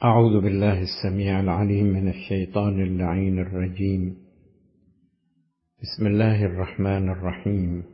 أعوذ بالله السميع العليم من الشيطان اللعين الرجيم. بسم الله الرحمن الرحيم.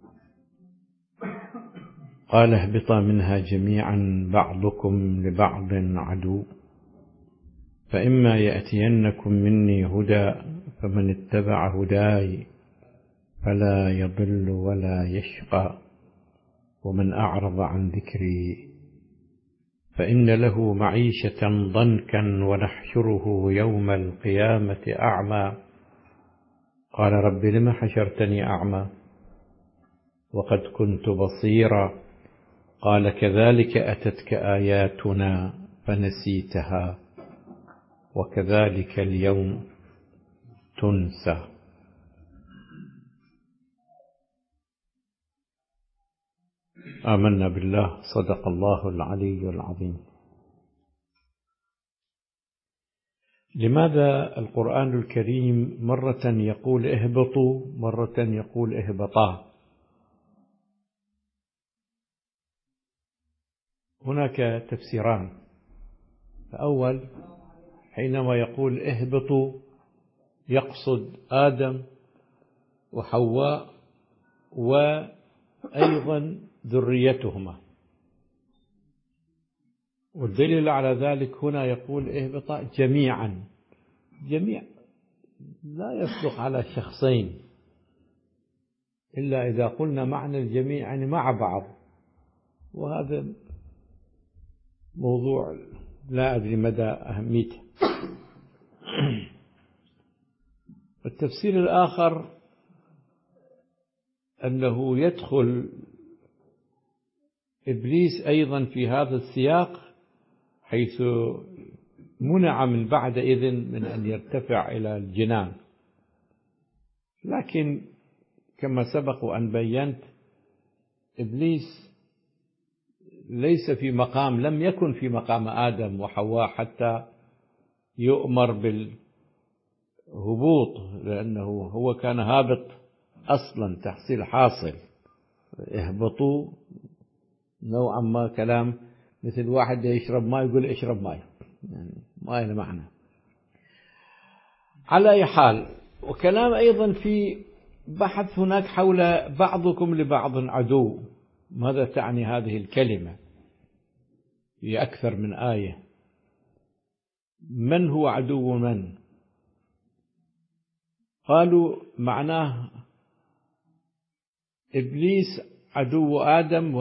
قال اهبطا منها جميعا بعضكم لبعض عدو، فإما يأتينكم مني هدى فمن اتبع هداي فلا يضل ولا يشقى، ومن أعرض عن ذكري فإن له معيشة ضنكا ونحشره يوم القيامة أعمى. قال رب لم حشرتني أعمى وقد كنت بصيرا. قال كذلك أتتك آياتنا فنسيتها وكذلك اليوم تنسى. آمنا بالله، صدق الله العلي العظيم. لماذا القرآن الكريم مرة يقول اهبطوا، مرة يقول اهبطا؟ هناك تفسيران. الأول، حينما يقول اهبطوا يقصد آدم وحواء وأيضا ذريتهما، والدليل على ذلك هنا يقول اهبطا جميعا. جميع لا يصدق على شخصين، إلا إذا قلنا معنى الجميع يعني مع بعض، وهذا موضوع لا أدري مدى أهميته. التفسير الآخر أنه يدخل إبليس أيضا في هذا السياق، حيث منع من بعد إذن من أن يرتفع إلى الجنان. لكن كما سبق وأن بينت، إبليس ليس في مقام، لم يكن في مقام آدم وحواء حتى يؤمر بالهبوط، لأنه هو كان هابط أصلا تحصيل حاصل. اهبطوا نوعا ما كلام مثل واحد يشرب ماء يقول اشرب ماء، يعني ما له معنى. على أي حال، وكلام أيضا في بحث هناك حول بعضكم لبعض عدو. ماذا تعني هذه الكلمة؟ في أكثر من آية. من هو عدو من؟ قالوا معناه إبليس عدو آدم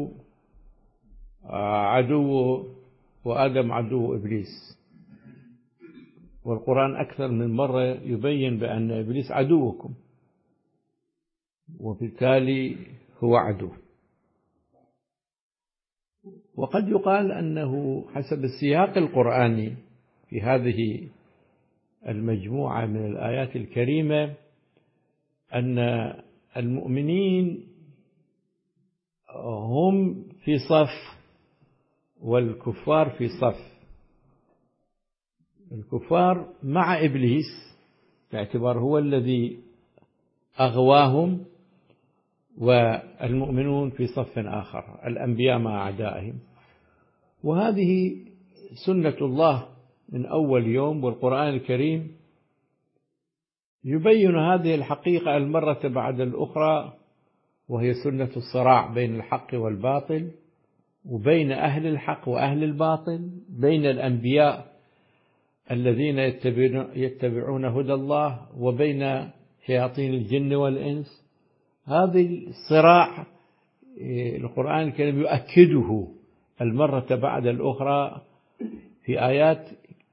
وآدم عدو إبليس. والقرآن أكثر من مرة يبين بأن إبليس عدوكم، وبالتالي هو عدو. وقد يقال أنه حسب السياق القرآني في هذه المجموعة من الآيات الكريمة أن المؤمنين هم في صف والكفار في صف. الكفار مع إبليس باعتبار هو الذي أغواهم، والمؤمنون في صف آخر، الأنبياء مع أعدائهم. وهذه سنة الله من أول يوم، والقرآن الكريم يبين هذه الحقيقة المرة بعد الأخرى، وهي سنة الصراع بين الحق والباطل، وبين أهل الحق وأهل الباطل، بين الأنبياء الذين يتبعون هدى الله وبين شياطين الجن والإنس. هذا الصراع القرآن الكريم يؤكده المرة بعد الأخرى في آيات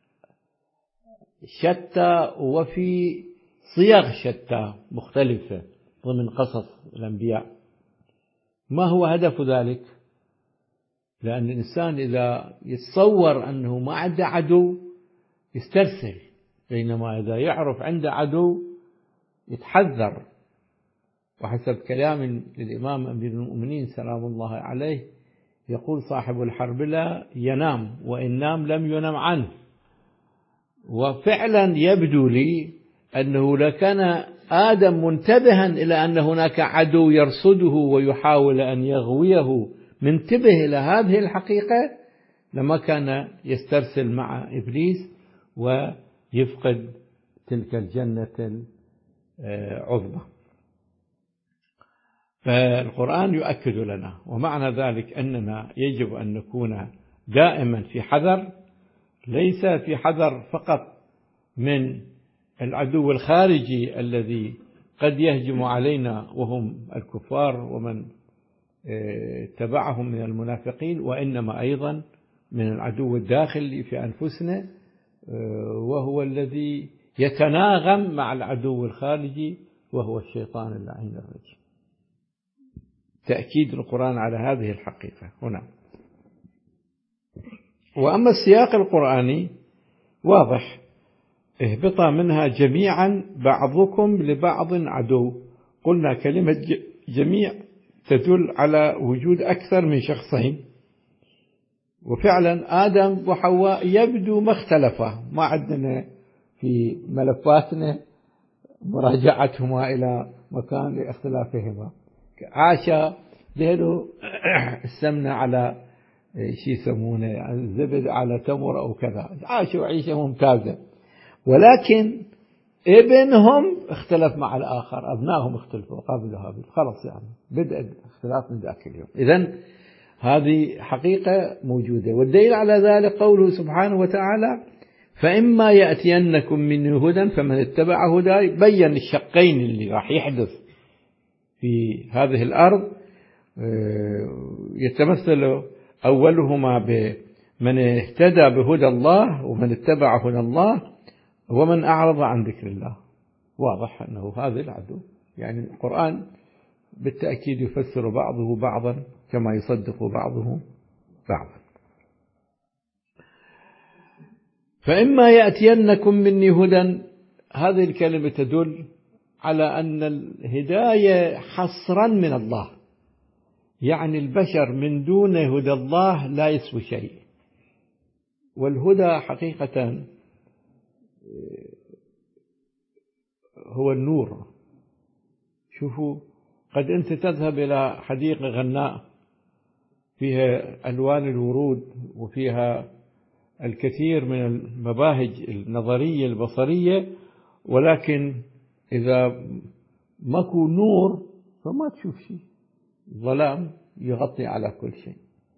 شتى وفي صيغ شتى مختلفة ضمن قصص الأنبياء. ما هو هدف ذلك؟ لأن الإنسان إذا يتصور أنه ما عنده عدو يسترسل، بينما إذا يعرف عنده عدو يتحذر. وحسب كلام للإمام أمير المؤمنين سلام الله عليه، يقول صاحب الحرب لا ينام، وإن نام لم ينم عنه. وفعلا يبدو لي أنه لكان آدم منتبها إلى أن هناك عدو يرصده ويحاول أن يغويه، منتبه إلى هذه الحقيقة، لما كان يسترسل مع إبليس ويفقد تلك الجنة العظمى. فالقرآن يؤكد لنا، ومعنى ذلك أننا يجب أن نكون دائما في حذر، ليس في حذر فقط من العدو الخارجي الذي قد يهجم علينا وهم الكفار ومن تبعهم من المنافقين، وإنما أيضا من العدو الداخلي في أنفسنا، وهو الذي يتناغم مع العدو الخارجي وهو الشيطان اللعين الرجيم. تأكيد القرآن على هذه الحقيقة هنا. وأما السياق القرآني واضح: اهبطا منها جميعا بعضكم لبعض عدو. قلنا كلمة جميع تدل على وجود أكثر من شخصين، وفعلا آدم وحواء يبدو ما اختلفا، ما عندنا في ملفاتنا مراجعتهما إلى مكان لاختلافهما. عاشا ذهلوا السمنة على شيء يسمونه الزبد على تمر أو كذا، عاشوا عيشة ممتازة، ولكن ابنهم اختلف مع الآخر، أبنائهم اختلفوا قبل هابيل، خلاص يعني بدأ الاختلاف من ذاك اليوم. إذن هذه حقيقة موجودة. والدليل على ذلك قوله سبحانه وتعالى: فإما يأتينكم مني هدى فمن اتبع هداي. بين الشقين اللي راح يحدث في هذه الأرض، يتمثل أولهما بمن اهتدى بهدى الله ومن اتبع هدى الله ومن أعرض عن ذكر الله. واضح أنه هذا العدو، يعني القرآن بالتأكيد يفسر بعضه بعضا كما يصدق بعضه بعضا. فإما يأتينكم مني هدى، هذه الكلمة تدل على أن الهداية حصرا من الله، يعني البشر من دون هدى الله لا يسوي شيء. والهدى حقيقة هو النور. شوفوا، قد أنت تذهب إلى حديقة غناء فيها ألوان الورود وفيها الكثير من المباهج النظرية البصرية، ولكن إذا ماكو نور فما تشوف شيء، ظلام يغطي على كل شيء.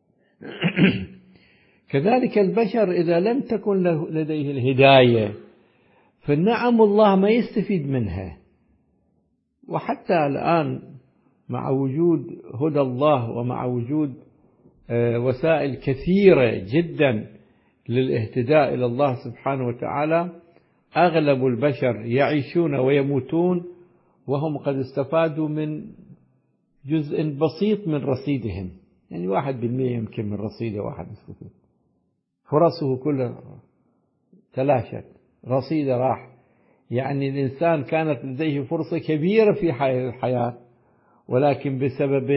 كذلك البشر إذا لم تكن لديه الهداية فالنعم الله ما يستفيد منها. وحتى الآن مع وجود هدى الله ومع وجود وسائل كثيرة جدا للاهتداء إلى الله سبحانه وتعالى، أغلب البشر يعيشون ويموتون وهم قد استفادوا من جزء بسيط من رصيدهم، يعني 1% يمكن من رصيده واحد يستفيد. فرصه كلها تلاشت، رصيده راح. يعني الإنسان كانت لديه فرصة كبيرة في الحياة، ولكن بسبب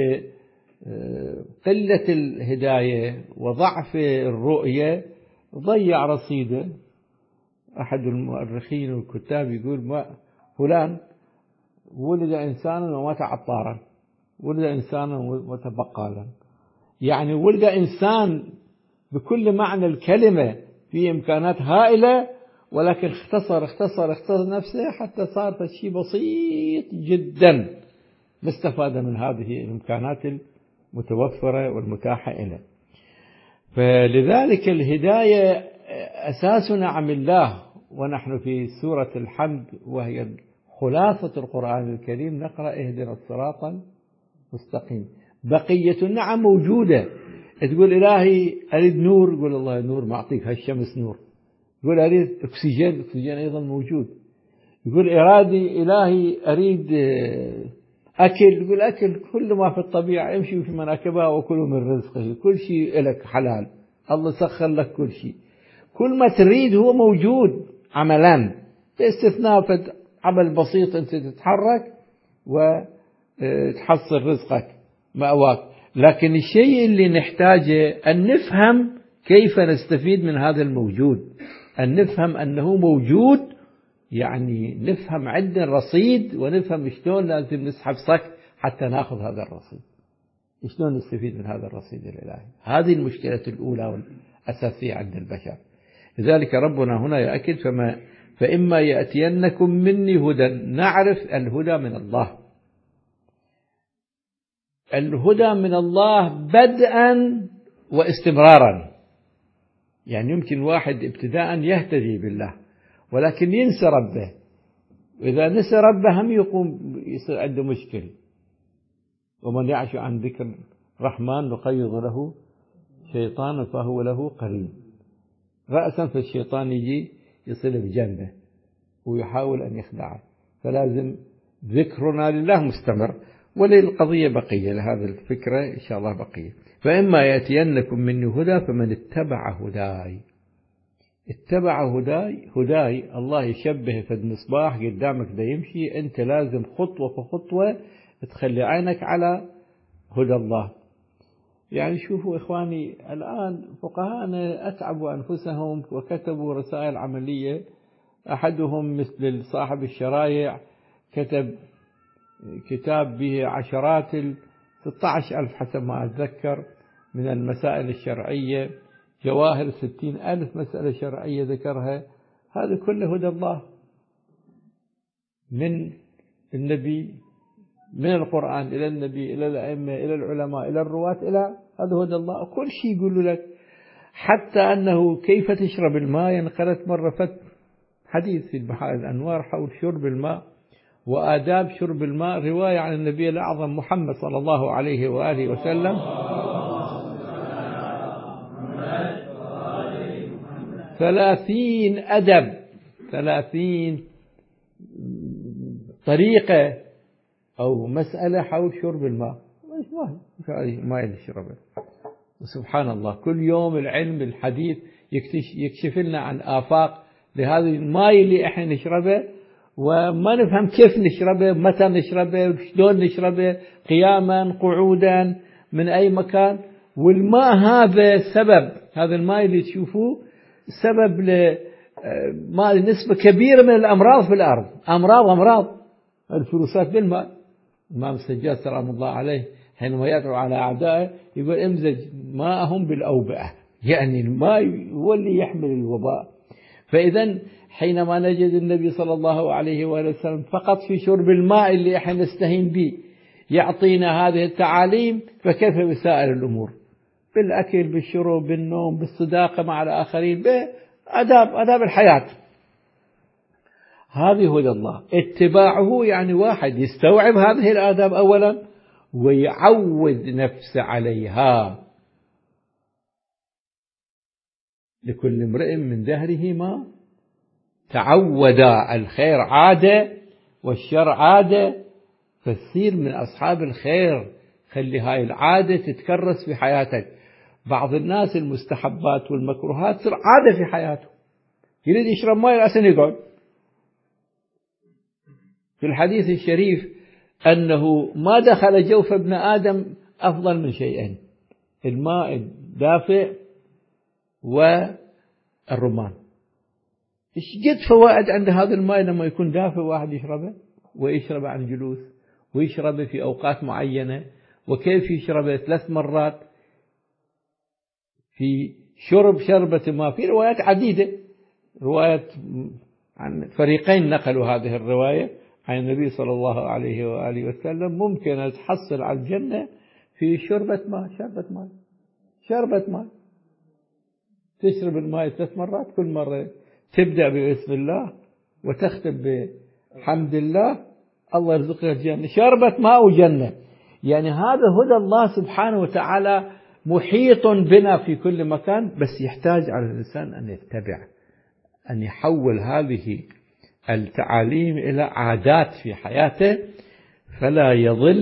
قلة الهداية وضعف الرؤية ضيع رصيده. أحد المؤرخين والكتاب يقول فلان ولد إنسانا ومات عطارا، ولد إنسانا ومات بقالا. يعني ولد إنسان بكل معنى الكلمة، فيه إمكانات هائلة، ولكن اختصر نفسه حتى صار شيء بسيط جدا، ما استفاد من هذه الإمكانات المتوفرة والمتاحة له. فلذلك الهداية أساس نعم الله. ونحن في سورة الحمد وهي خلاصة القرآن الكريم نقرأ: اهدنا الصراط المستقيم. بقية النعم موجودة. تقول إلهي أريد نور، يقول الله نور معطيك، هالشمس نور. يقول أريد أكسجين أيضا موجود. يقول إرادي إلهي أريد أكل، يقول أكل كل ما في الطبيعة، يمشي في مناكبها وكلوا من رزقه، كل شيء لك حلال، الله سخر لك كل شيء، كل ما تريد هو موجود عملا، باستثناء عمل بسيط أنت تتحرك وتحصل رزقك مأواك. لكن الشيء اللي نحتاجه أن نفهم كيف نستفيد من هذا الموجود، أن نفهم أنه موجود، يعني نفهم عندنا رصيد، ونفهم شلون لازم نسحب صك حتى ناخذ هذا الرصيد، شلون نستفيد من هذا الرصيد الإلهي. هذه المشكلة الأولى أساسية عند البشر. لذلك ربنا هنا يؤكد فإما يأتينكم مني هدى. نعرف الهدى من الله، الهدى من الله بدءا واستمرارا. يعني يمكن واحد ابتداء يهتدي بالله ولكن ينسى ربه، وإذا نسى ربه هم يصير عنده مشكل. ومن يعش عن ذكر الرحمن نقيض له شيطانا فهو له قرين. رأسا فالشيطان يجي يصل بجنبه ويحاول أن يخدعه، فلازم ذكرنا لله مستمر. وللقضية بقية، لهذه الفكرة إن شاء الله بقية. فإما يأتينكم مني هدى فمن اتبع هداي. اتبع هداي الله يشبه في المصباح قدامك ده يمشي، أنت لازم خطوة فخطوة تخلي عينك على هدى الله. يعني شوفوا إخواني، الآن فقهاءنا أتعبوا أنفسهم وكتبوا رسائل عملية. أحدهم مثل صاحب الشرايع كتب كتاب به عشرات 16,000 حسب ما أتذكر من المسائل الشرعية، جواهر 60,000 مسألة شرعية ذكرها. هذا كله هدى الله من النبي، من القرآن إلى النبي إلى الأئمة إلى العلماء إلى الرواة، إلى هذا هدى الله. كل شيء يقول لك، حتى أنه كيف تشرب الماء. انقلت مرة حديث في بحار الأنوار حول شرب الماء وآداب شرب الماء، رواية عن النبي الأعظم محمد صلى الله عليه وآله وسلم 30 أدب، 30 طريقة أو مسألة حول شرب الماء. ما يشربه. وسبحان الله كل يوم العلم الحديث يكشف لنا عن آفاق لهذا الماء اللي احنا نشربه، وما نفهم كيف نشربه، متى نشربه، شلون نشربه، قياما قعودا من أي مكان. والماء هذا سبب، هذا الماء اللي تشوفوه سبب ما نسبة كبيرة من الأمراض في الأرض. أمراض الفيروسات بالماء. الإمام السجاد سلام الله عليه حينما يدعو على أعدائه يقول امزج ماءهم بالأوبئة، يعني الماء هو اللي يحمل الوباء. فإذا حينما نجد النبي صلى الله عليه وسلم فقط في شرب الماء اللي احنا نستهين به يعطينا هذه التعاليم، فكيف بسائر الأمور؟ بالأكل، بالشرب، بالنوم، بالصداقة مع الآخرين، بآداب الحياة. هذه هدى الله. اتباعه يعني واحد يستوعب هذه الآداب أولا ويعود نفسه عليها. لكل امرئ من دهره ما تعود. الخير عادة والشر عادة، فتصير من أصحاب الخير. خلي هاي العادة تتكرس في حياتك. بعض الناس المستحبات والمكروهات تصير عادة في حياته، يريد يشرب ماء أصلا يقعد. في الحديث الشريف أنه ما دخل جوف ابن آدم أفضل من شيئين: الماء الدافئ والرمان. إيش قد فوائد عند هذا الماء لما يكون دافئ واحد يشربه، ويشربه عن جلوس، ويشربه في أوقات معينة، وكيف يشربه 3 مرات في شربة ماء. في روايات عديدة، روايات عن فريقين نقلوا هذه الرواية عن النبي صلى الله عليه وآله وسلم. ممكن أن تحصل على الجنة في شربة ماء. تشرب الماء 3 مرات، كل مرة تبدأ بسم الله وتختم بحمد الله، الله يرزقك الجنة. شربة ماء وجنة. يعني هذا هدى الله سبحانه وتعالى محيط بنا في كل مكان، بس يحتاج على الإنسان أن يتبع، أن يحول هذه التعاليم إلى عادات في حياته، فلا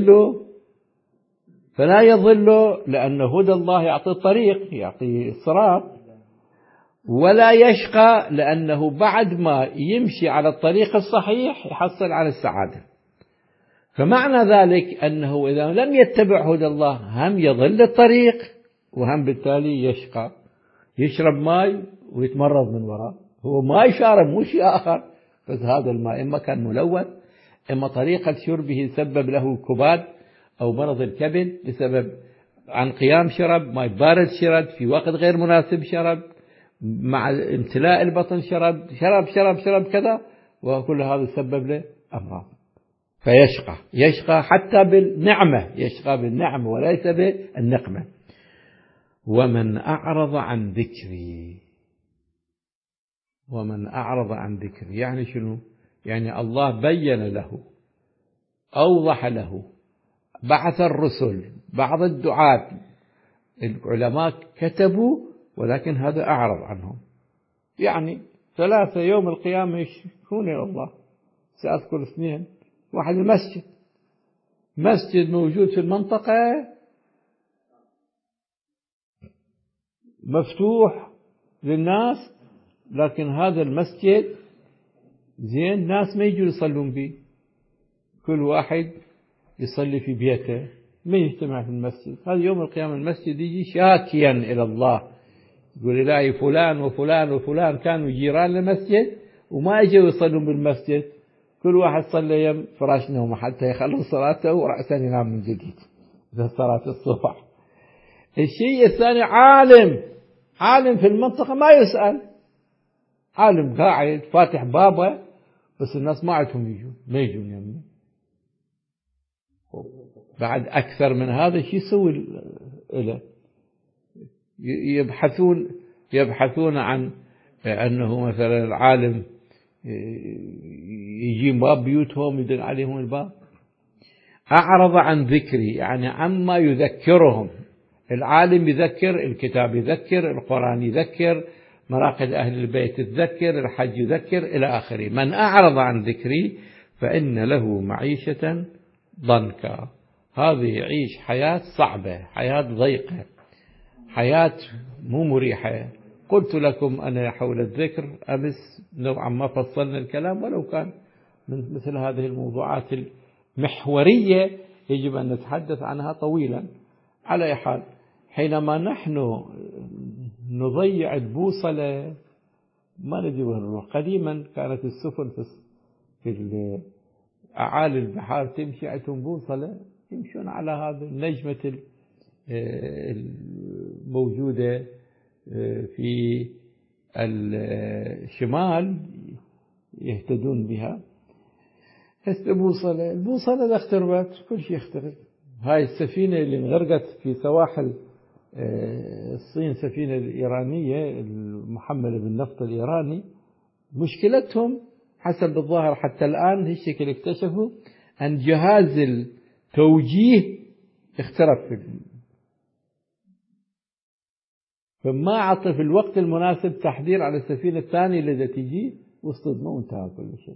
يضل لأن هدى الله يعطي الطريق، يعطي الصراط. ولا يشقى لأنه بعد ما يمشي على الطريق الصحيح يحصل على السعادة. فمعنى ذلك أنه إذا لم يتبع هدى الله هم يضل الطريق، وهم بالتالي يشقى. يشرب ماء ويتمرض من وراء، هو ماء شارب مو شيء آخر، بس هذا الماء إما كان ملوث، إما طريقة شربه سبب له كباد أو مرض الكبد بسبب عن قيام شرب، ماء بارد شرب، في وقت غير مناسب شرب، مع امتلاء البطن شرب كذا، وكل هذا سبب له أمراض. فيشقى حتى بالنعمة، يشقى بالنعمة وليس بالنقمة. ومن أعرض عن ذكري يعني شنو؟ يعني الله بين له، أوضح له، بعث الرسل، بعض الدعاة، العلماء كتبوا، ولكن هذا أعرض عنهم. يعني 3 يوم القيامة يشكون إلى الله. سأذكر 2. واحد، مسجد موجود في المنطقة مفتوح للناس، لكن هذا المسجد زين ناس ما يجوا يصلون به، كل واحد يصلي في بيته، ما يجتمع في المسجد. هذا يوم القيامة المسجد يجي شاكيا إلى الله، يقول إلهي فلان وفلان وفلان كانوا جيران للمسجد وما اجوا يصلون بالمسجد، كل واحد صلى يم فراش نومه حتى يخلص صلاته ورأسا ينام من جديد إذا صلاة الصبح. الشيء الثاني، عالم في المنطقة ما يسأل، عالم قاعد فاتح بابه، بس الناس ما عندهم ما يجون يمه. بعد أكثر من هذا شيء يسوي له؟ يبحثون عن أنه مثلا العالم يجي باب بيوتهم يدق عليهم الباب. أعرض عن ذكري يعني عما يذكرهم. العالم يذكر، الكتاب يذكر، القرآن يذكر، مراقد أهل البيت يذكر، الحج يذكر إلى آخره. من أعرض عن ذكري فإن له معيشة ضنكا. هذا يعيش حياة صعبة، حياة ضيقة، حياة مو مريحة. قلت لكم أنا حول الذكر أمس نوعا ما فصلنا الكلام، ولو كان من مثل هذه الموضوعات المحورية يجب أن نتحدث عنها طويلا. على أي حال، حينما نحن نضيع البوصلة ما ندري وين نروح. قديما كانت السفن في أعالي البحار تمشي عندهم بوصلة، يمشون على هذا النجمة الموجودة في الشمال يهتدون بها. البوصلة إذا اختربت كل شيء يخترب. هاي السفينة اللي انغرقت في سواحل الصين، سفينة الإيرانية المحملة بالنفط الإيراني، مشكلتهم حسب الظاهر حتى الآن هالشكل اكتشفوا أن جهاز التوجيه اخترب، فما عطى في الوقت المناسب تحذير على السفينة الثانية اللي تجي واصطدموا وانتهى كل شيء.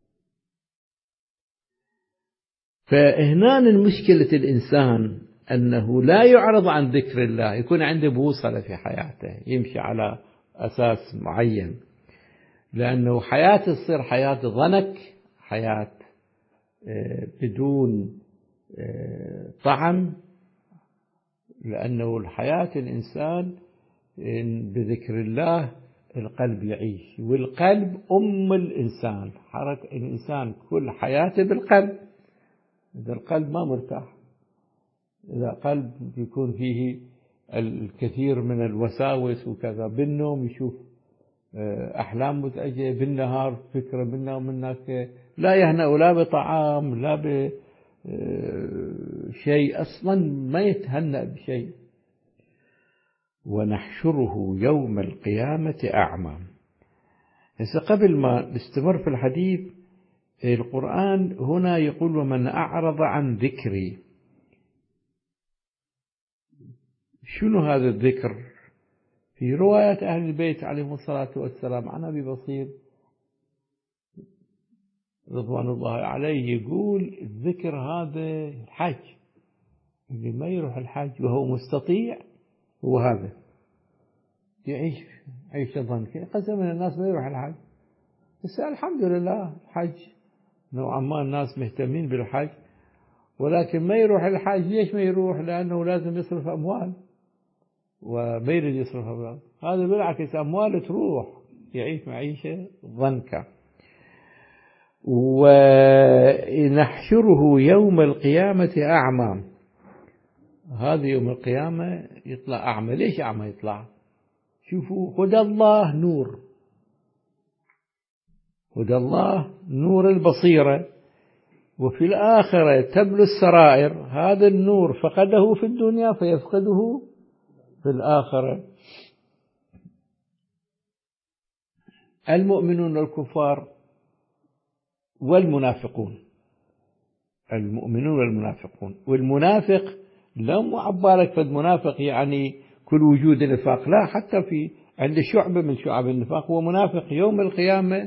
فهنا مشكلة الإنسان أنه لا يعرض عن ذكر الله، يكون عنده بوصلة في حياته يمشي على أساس معين، لأنه حياته تصير حياة ضنك، حياة بدون طعم. لأنه الحياة الإنسان بذكر الله القلب يعيش، والقلب الإنسان، حركة الإنسان كل حياته بالقلب. إذا القلب ما مرتاح، إذا قلب يكون فيه الكثير من الوساوس وكذا، بالنوم يشوف أحلام مزعجة، بالنهار فكرة منا ومنك، لا يهنأ لا بطعام لا بشيء، أصلا ما يتهنأ بشيء. ونحشره يوم القيامة أعمى. هسه قبل ما نستمر في الحديث، القرآن هنا يقول ومن أعرض عن ذكري. شنو هذا الذكر؟ في رواية أهل البيت عليهم الصلاة والسلام عن أبي بصير رضوان الله عليه يقول الذكر هذا الحج، اللي ما يروح الحج وهو مستطيع هو هذا يعيش عيشة ضنكة. قسم من الناس ما يروح الحج، بس الحمد لله الحج نوعا ما الناس مهتمين بالحج، ولكن ما يروح الحج. ليش ما يروح؟ لأنه لازم يصرف أموال وما يريد يصرف أموال. هذا بالعكس أموال تروح، يعيش معيشة ضنكة. ونحشره يوم القيامة أعمى. هذا يوم القيامة يطلع أعمى. ليش أعمى يطلع؟ شوفوا، هدى الله نور، هدى الله نور البصيرة، وفي الآخرة تبلو السرائر. هذا النور فقده في الدنيا فيفقده في الآخرة. المؤمنون الكفار والمنافقون، المؤمنون والمنافقون. والمنافق لا مو عبالك فالمنافق يعني كل وجود نفاق، لا، حتى في عند شعبة من شعب النفاق هو منافق. يوم القيامة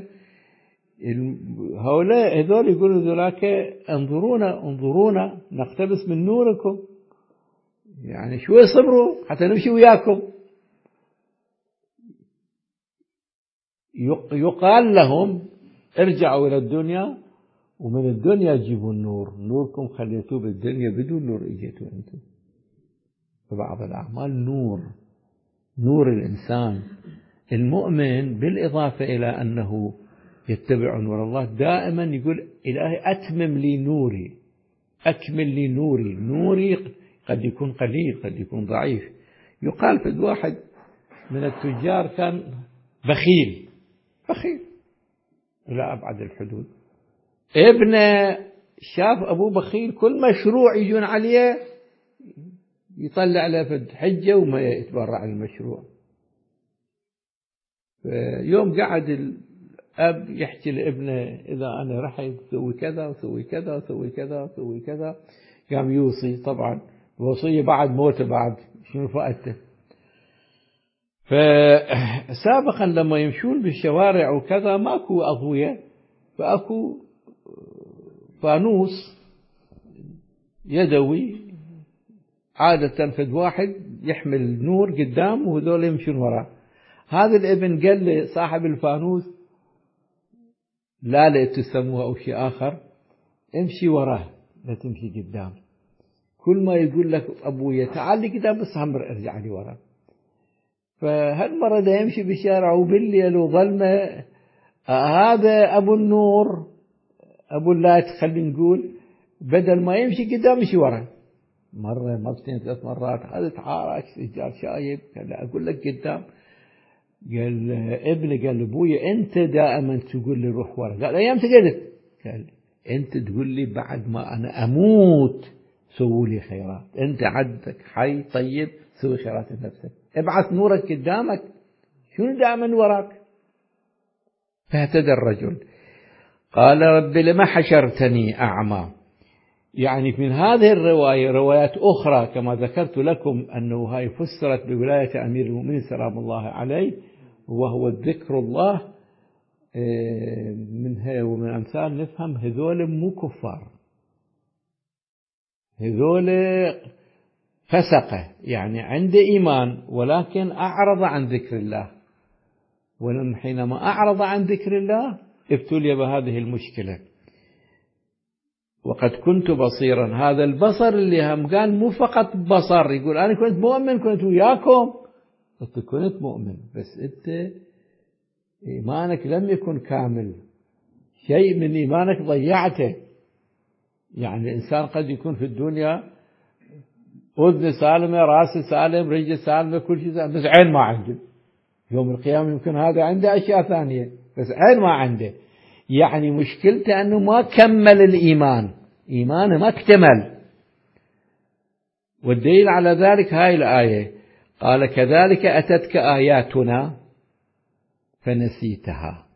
هذول يقولوا ذولاك انظرونا نقتبس من نوركم، يعني شوي صبروا حتى نمشي وياكم. يقال لهم ارجعوا إلى الدنيا ومن الدنيا جيبوا النور، نوركم خليتوه بالدنيا، بدون نور اجيتوا انتم. فبعض الأعمال نور الإنسان المؤمن، بالإضافة إلى أنه يتبع نور الله دائما يقول إلهي أتمم لي نوري، أكمل لي نوري قد يكون قليل، قد يكون ضعيف. يقال في واحد من التجار كان بخيل إلى أبعد الحدود، ابنه شاف أبوه بخيل، كل مشروع يجون عليه يطلع له في حجة وما يتبرع عن المشروع. يوم قعد الأب يحكي لابنه إذا أنا رحت سوي كذا وسوي كذا وسوي كذا وسوي كذا، قام يوصي، طبعا الوصية بعد موته، بعد شنو فائدته. فسابقا لما يمشون بالشوارع وكذا ماكو أضوية، فأكو فانوس يدوي عادة فد واحد يحمل نور قدام وهذول يمشون وراه. هذا الابن قال لصاحب الفانوس لا تسموها أو شيء آخر، امشي وراه لا تمشي قدام. كل ما يقول لك أبويا تعال لي قدام بس همر ارجع لي وراه. فهالمرة ده يمشي بالشارع وبالليل وظلمة، هذا أبو النور أبو اللات خلينا نقول بدل ما يمشي قدام يمشي وراه. مرة مرتين 3 مرات، هذا تعارك سجار شايب، قال له أقول لك قدام. قال ابني، قال أبويا أنت دائما تقول لي روح ورا. قال أيام قلت، قال أنت تقول لي بعد ما أنا أموت سووا لي خيرات، أنت عدك حي طيب سوي خيرات لنفسك، ابعث نورك قدامك، شنو دائما وراك. فاهتدى الرجل قال رب لما حشرتني أعمى. يعني من هذه الرواية روايات أخرى كما ذكرت لكم أنه هاي فسرت بولاية أمير المؤمنين سلام الله عليه، وهو ذكر الله. منها ومن أمثال نفهم هذول مو كفار، هذول فسقة، يعني عنده إيمان ولكن أعرض عن ذكر الله، ولم حينما أعرض عن ذكر الله ابتلي بهذه المشكلة. وقد كنت بصيرا، هذا البصر اللي هم قال مو فقط بصر، يقول أنا كنت مؤمن، كنت وياكم، أنت كنت مؤمن بس أنت إيمانك لم يكن كامل، شيء من إيمانك ضيعته. يعني الإنسان قد يكون في الدنيا أذن سالمة، رأس سالم، رجل سالمة، كل شيء سالم، بس عين ما عنده. يوم القيامة يمكن هذا عنده أشياء ثانية بس عين ما عنده. يعني مشكلته أنه ما كمل الإيمان، إيمانه ما اكتمل. والدليل على ذلك هاي الآية، قال كذلك أتتك آياتنا فنسيتها.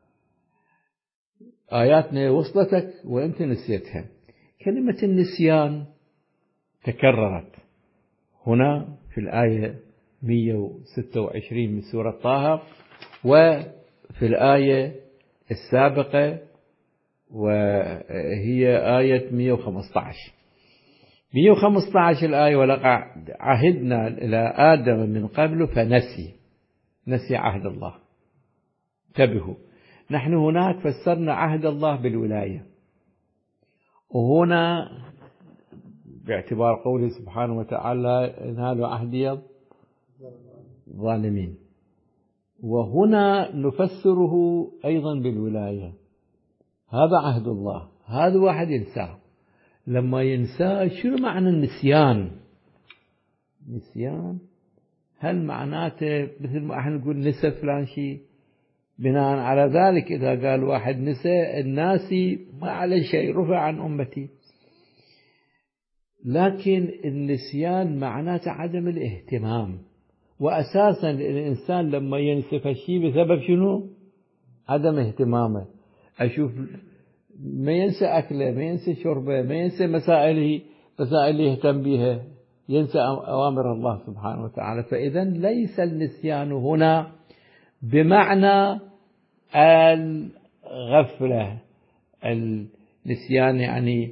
آياتنا وصلتك وأنت نسيتها. كلمة النسيان تكررت هنا في الآية 126 من سورة طه، وفي الآية السابقة وهي آية 115 الآية ولقد عهدنا إلى آدم من قبل نسي عهد الله. انتبهوا، نحن هناك فسرنا عهد الله بالولاية، وهنا باعتبار قوله سبحانه وتعالى ينال عهدي الظالمين، وهنا نفسره أيضا بالولاية. هذا عهد الله، هذا واحد ينساه. لما ينساه شنو معنى النسيان؟ نسيان هل معناته مثل ما احنا نقول نسى فلان شيء؟ بناء على ذلك إذا قال واحد نسى الناسي ما عليه شيء، رفع عن أمتي. لكن النسيان معناته عدم الاهتمام، وأساسا الإنسان لما ينسى فشي بسبب شنو؟ عدم اهتمامه. أشوف ما ينسى أكله، ما ينسى شربه، ما ينسى مسائل يهتم بها، ينسى أوامر الله سبحانه وتعالى. فإذا ليس النسيان هنا بمعنى الغفلة. النسيان يعني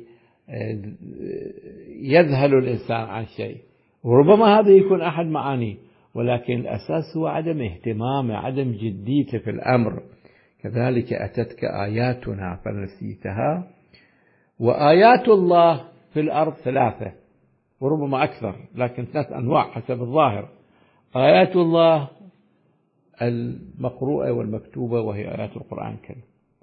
يذهل الإنسان عن شيء، وربما هذا يكون أحد معانيه، ولكن الأساس هو عدم اهتمامه، عدم جديته في الأمر. كذلك أتتك آياتنا فنسيتها. وآيات الله في الأرض 3 وربما أكثر، لكن 3 أنواع حسب الظاهر. آيات الله المقروءة والمكتوبة وهي آيات القرآن الكريم،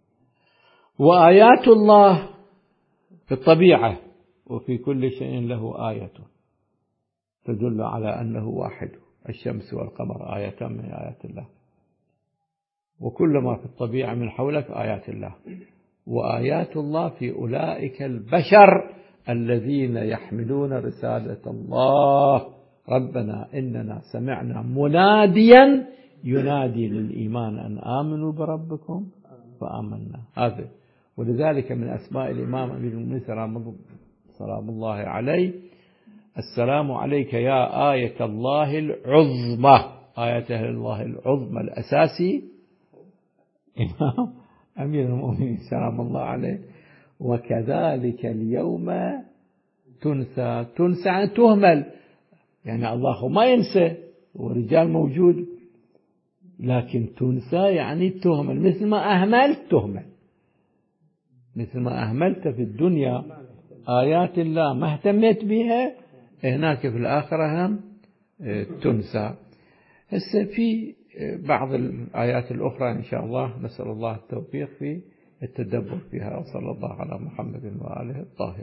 وآيات الله في الطبيعة، وفي كل شيء له آية تدل على أنه واحد. الشمس والقمر آيتان من آيات الله، وكل ما في الطبيعة من حولك آيات الله. وآيات الله في أولئك البشر الذين يحملون رسالة الله ربنا إننا سمعنا مناديا ينادي للإيمان أن آمنوا بربكم فآمنا. هذا ولذلك من أسماء الإمام أمير المؤمنين سلام الله عليه السلام عليك يا آية الله العظمى. آية الله العظمى الأساسي إمام أمير المؤمنين سلام الله عليه. وكذلك اليوم تنسى عن تهمل، يعني الله ما ينسى ورجال موجود، لكن تنسى يعني تهمل، مثل ما أهملت تهمل، مثل ما أهملت في الدنيا آيات الله ما اهتميت بها، هناك في الآخرة هم تنسى. هسه في بعض الآيات الأخرى إن شاء الله نسأل الله التوفيق في التدبر فيها. وصلى الله على محمد وآله الطاهرين.